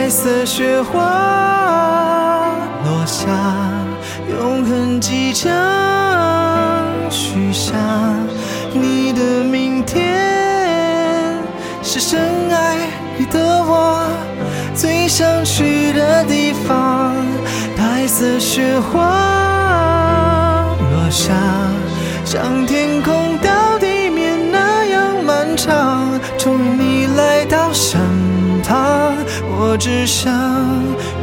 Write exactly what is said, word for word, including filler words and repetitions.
白色雪花落下，永恒即将许下。你的明天是深爱里的我最想去的地方。白色雪花落下，像天空到地面那样漫长。终于你来到身旁，我只想